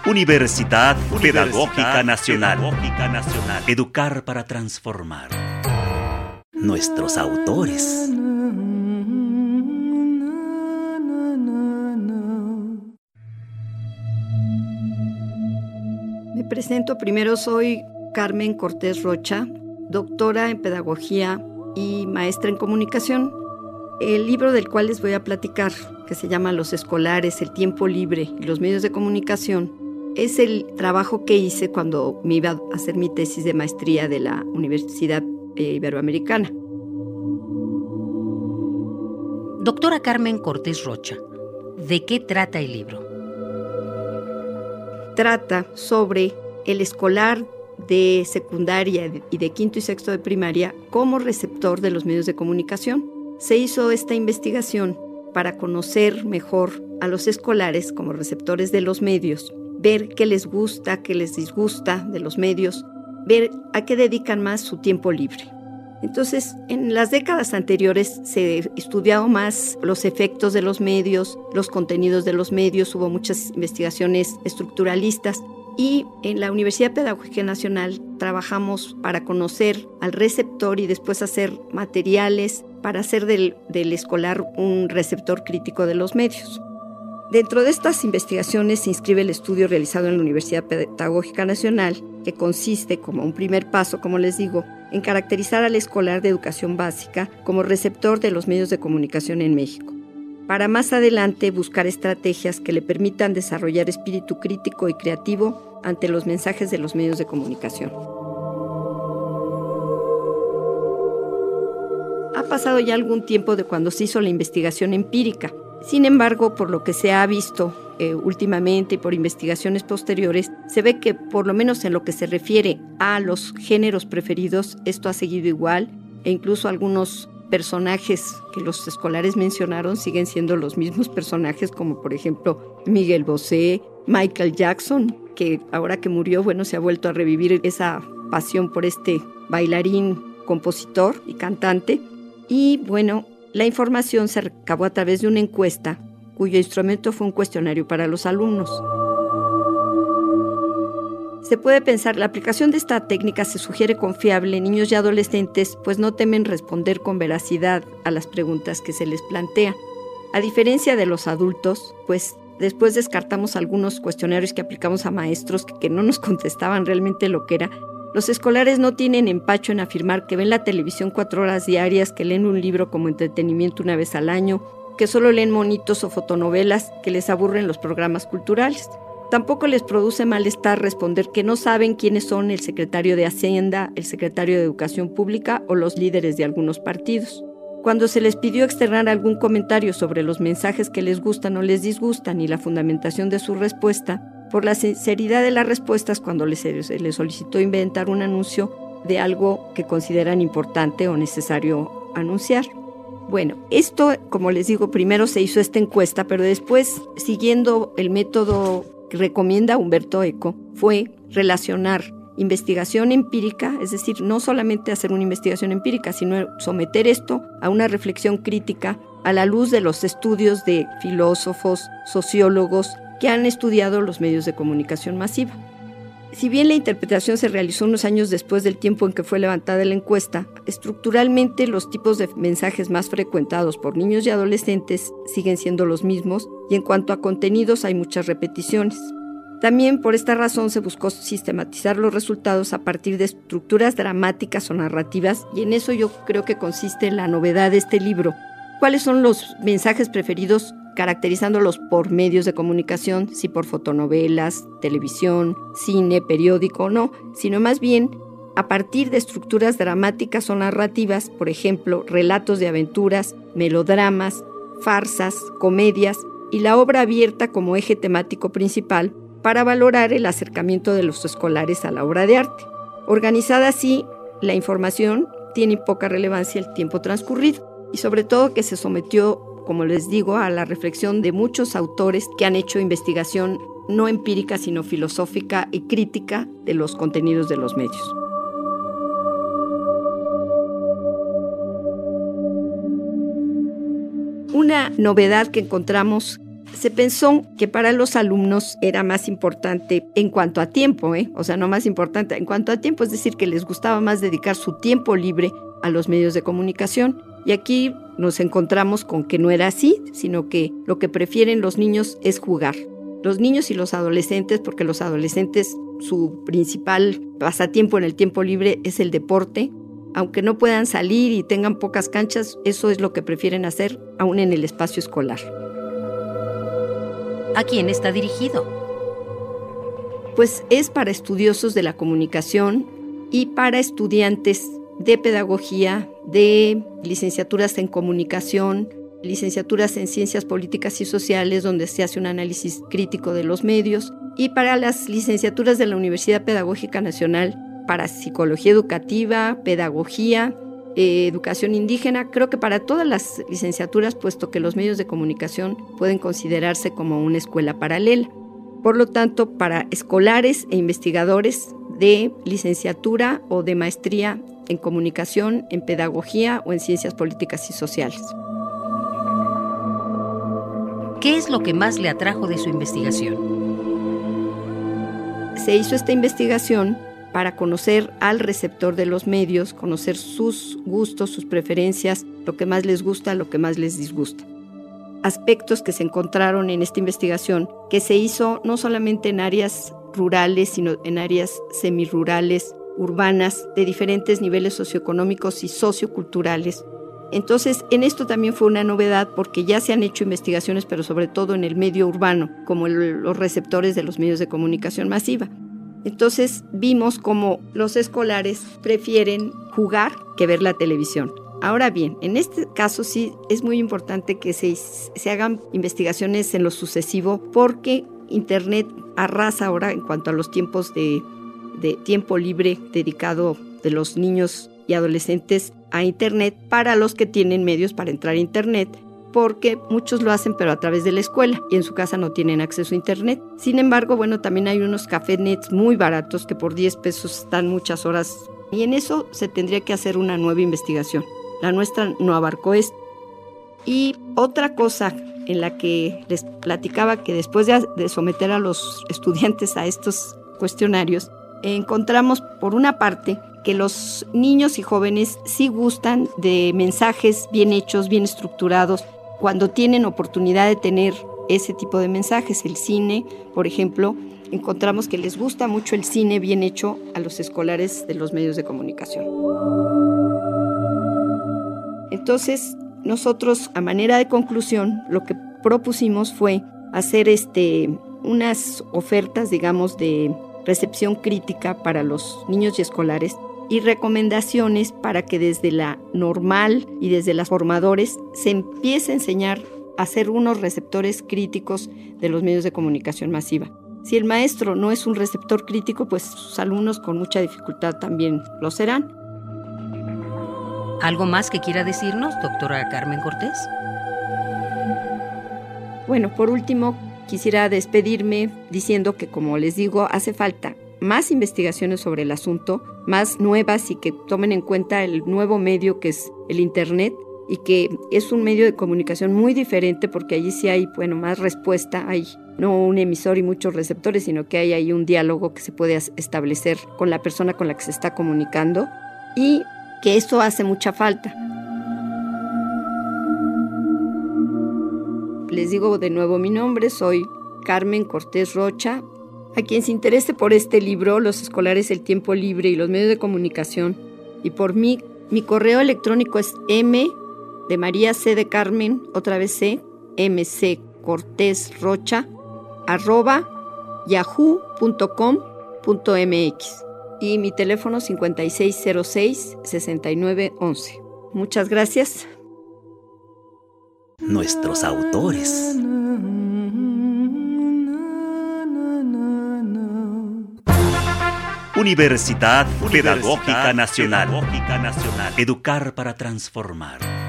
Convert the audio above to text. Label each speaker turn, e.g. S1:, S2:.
S1: Universidad Pedagógica Nacional. Educar para transformar. Nuestros autores.
S2: Me presento. Primero, soy Carmen Cortés Rocha, doctora en Pedagogía y maestra en Comunicación. El libro del cual les voy a platicar, que se llama Los escolares, el tiempo libre y los medios de comunicación, es el trabajo que hice cuando me iba a hacer mi tesis de maestría de la Universidad Iberoamericana.
S3: Doctora Carmen Cortés Rocha, ¿de qué trata el libro?
S2: Trata sobre el escolar de secundaria y de quinto y sexto de primaria como receptor de los medios de comunicación. Se hizo esta investigación para conocer mejor a los escolares como receptores de los medios, ver qué les gusta, qué les disgusta de los medios, ver a qué dedican más su tiempo libre. Entonces, en las décadas anteriores se estudiaba más los efectos de los medios, los contenidos de los medios, hubo muchas investigaciones estructuralistas y en la Universidad Pedagógica Nacional trabajamos para conocer al receptor y después hacer materiales para hacer del escolar un receptor crítico de los medios. Dentro de estas investigaciones se inscribe el estudio realizado en la Universidad Pedagógica Nacional, que consiste, como un primer paso, como les digo, en caracterizar al escolar de educación básica como receptor de los medios de comunicación en México, para más adelante buscar estrategias que le permitan desarrollar espíritu crítico y creativo ante los mensajes de los medios de comunicación. Ha pasado ya algún tiempo de cuando se hizo la investigación empírica. Sin embargo, por lo que se ha visto últimamente y por investigaciones posteriores, se ve que por lo menos en lo que se refiere a los géneros preferidos, esto ha seguido igual e incluso algunos personajes que los escolares mencionaron siguen siendo los mismos personajes, como por ejemplo Miguel Bosé, Michael Jackson, que ahora que murió, se ha vuelto a revivir esa pasión por este bailarín, compositor y cantante. Y la información se recabó a través de una encuesta cuyo instrumento fue un cuestionario para los alumnos. Se puede pensar, la aplicación de esta técnica se sugiere confiable en niños y adolescentes, pues no temen responder con veracidad a las preguntas que se les plantean. A diferencia de los adultos, pues después descartamos algunos cuestionarios que aplicamos a maestros que no nos contestaban realmente lo que era. Los escolares no tienen empacho en afirmar que ven la televisión 4 horas diarias, que leen un libro como entretenimiento una vez al año, que solo leen monitos o fotonovelas, que les aburren los programas culturales. Tampoco les produce malestar responder que no saben quiénes son el secretario de Hacienda, el secretario de Educación Pública o los líderes de algunos partidos. Cuando se les pidió externar algún comentario sobre los mensajes que les gustan o les disgustan y la fundamentación de su respuesta, por la sinceridad de las respuestas cuando se les solicitó inventar un anuncio de algo que consideran importante o necesario anunciar. Esto, como les digo, primero se hizo esta encuesta, pero después, siguiendo el método que recomienda Humberto Eco, fue relacionar investigación empírica, es decir, no solamente hacer una investigación empírica, sino someter esto a una reflexión crítica a la luz de los estudios de filósofos, sociólogos, que han estudiado los medios de comunicación masiva. Si bien la interpretación se realizó unos años después del tiempo en que fue levantada la encuesta, estructuralmente los tipos de mensajes más frecuentados por niños y adolescentes siguen siendo los mismos y en cuanto a contenidos hay muchas repeticiones. También por esta razón se buscó sistematizar los resultados a partir de estructuras dramáticas o narrativas y en eso yo creo que consiste la novedad de este libro. ¿Cuáles son los mensajes preferidos? Caracterizándolos por medios de comunicación, si por fotonovelas, televisión, cine, periódico o no, sino más bien a partir de estructuras dramáticas o narrativas, por ejemplo, relatos de aventuras, melodramas, farsas, comedias y la obra abierta como eje temático principal para valorar el acercamiento de los escolares a la obra de arte. Organizada así, la información tiene poca relevancia el tiempo transcurrido y sobre todo que se sometió, como les digo, a la reflexión de muchos autores que han hecho investigación no empírica, sino filosófica y crítica de los contenidos de los medios. Una novedad que encontramos Se pensó que para los alumnos era más importante en cuanto a tiempo, o sea, no más importante en cuanto a tiempo, es decir, que les gustaba más dedicar su tiempo libre a los medios de comunicación. Y aquí nos encontramos con que no era así, sino que lo que prefieren los niños es jugar. Los niños y los adolescentes, porque los adolescentes, su principal pasatiempo en el tiempo libre es el deporte. Aunque no puedan salir y tengan pocas canchas, eso es lo que prefieren hacer aún en el espacio escolar.
S3: ¿A quién está dirigido?
S2: Pues es para estudiosos de la comunicación y para estudiantes de pedagogía, de licenciaturas en comunicación, licenciaturas en ciencias políticas y sociales, donde se hace un análisis crítico de los medios, y para las licenciaturas de la Universidad Pedagógica Nacional, para psicología educativa, pedagogía, educación indígena, creo que para todas las licenciaturas, puesto que los medios de comunicación pueden considerarse como una escuela paralela. Por lo tanto, para escolares e investigadores de licenciatura o de maestría en comunicación, en pedagogía o en ciencias políticas y sociales.
S3: ¿Qué es lo que más le atrajo de su investigación?
S2: Se hizo esta investigación para conocer al receptor de los medios, conocer sus gustos, sus preferencias, lo que más les gusta, lo que más les disgusta. Aspectos que se encontraron en esta investigación, que se hizo no solamente en áreas rurales, sino en áreas semirurales, urbanas, de diferentes niveles socioeconómicos y socioculturales. Entonces, en esto también fue una novedad porque ya se han hecho investigaciones, pero sobre todo en el medio urbano, como los receptores de los medios de comunicación masiva. Entonces vimos cómo los escolares prefieren jugar que ver la televisión. Ahora bien, en este caso sí es muy importante que se hagan investigaciones en lo sucesivo porque Internet arrasa ahora en cuanto a los tiempos de tiempo libre dedicado de los niños y adolescentes a Internet para los que tienen medios para entrar a Internet, porque muchos lo hacen pero a través de la escuela y en su casa no tienen acceso a Internet. Sin embargo, también hay unos cafenets muy baratos que por 10 pesos están muchas horas y en eso se tendría que hacer una nueva investigación. La nuestra no abarcó esto. Y otra cosa en la que les platicaba que después de someter a los estudiantes a estos cuestionarios, encontramos por una parte que los niños y jóvenes sí gustan de mensajes bien hechos, bien estructurados, cuando tienen oportunidad de tener ese tipo de mensajes. El cine, por ejemplo, encontramos que les gusta mucho el cine bien hecho a los escolares de los medios de comunicación. Entonces, nosotros, a manera de conclusión, lo que propusimos fue hacer unas ofertas, digamos, de recepción crítica para los niños y escolares y recomendaciones para que desde la normal y desde las formadores se empiece a enseñar a ser unos receptores críticos de los medios de comunicación masiva. Si el maestro no es un receptor crítico, pues sus alumnos con mucha dificultad también lo serán.
S3: ¿Algo más que quiera decirnos, doctora Carmen Cortés?
S2: Bueno, por último, quisiera despedirme diciendo que, como les digo, hace falta más investigaciones sobre el asunto, más nuevas y que tomen en cuenta el nuevo medio que es el Internet y que es un medio de comunicación muy diferente porque allí sí hay, más respuesta, hay no un emisor y muchos receptores, sino que hay ahí un diálogo que se puede establecer con la persona con la que se está comunicando y que eso hace mucha falta. Les digo de nuevo mi nombre, soy Carmen Cortés Rocha. A quien se interese por este libro, Los escolares, el tiempo libre y los medios de comunicación, y por mí, mi correo electrónico es m de María C de Carmen, otra vez C, mccortesrocha @yahoo.com.mx y mi teléfono 5606-6911. Muchas gracias.
S1: Nuestros autores. Universidad Pedagógica Nacional. Educar para transformar.